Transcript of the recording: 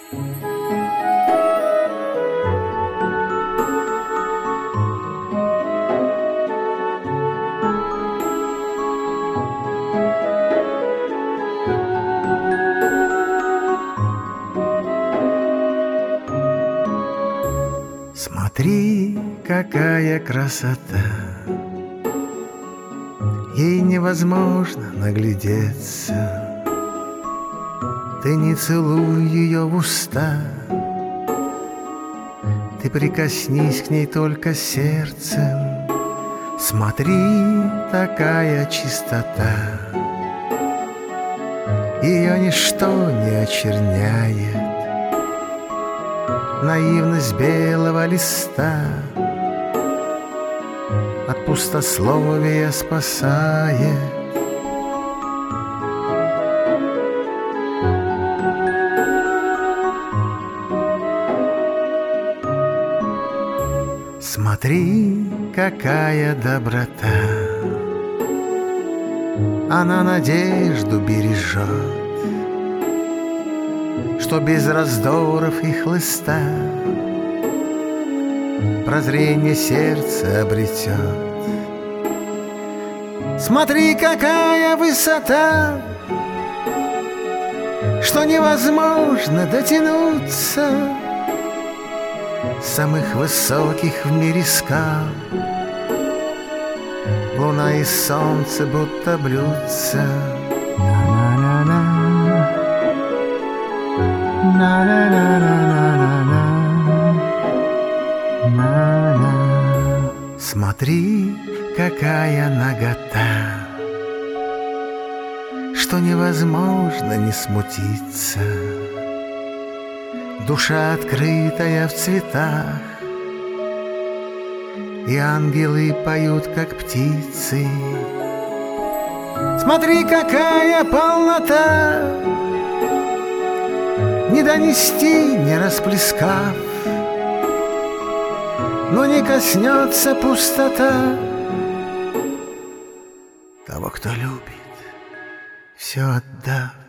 Смотри, какая красота, ей невозможно наглядеться. Ты не целуй ее в уста, ты прикоснись к ней только сердцем. Смотри, такая чистота, ее ничто не очерняет. Наивность белого листа от пустословия спасает. Смотри, какая доброта, она надежду бережет, что без раздоров и хлыста прозрение сердца обретет. Смотри, какая высота, что невозможно дотянуться самых высоких в мире скал. Луна и солнце будто блюдца. Смотри, какая нагота, что невозможно не смутиться. Душа открытая в цветах, и ангелы поют, как птицы. Смотри, какая полнота, не донести, не расплескав, но не коснется пустота того, кто любит, все отдав.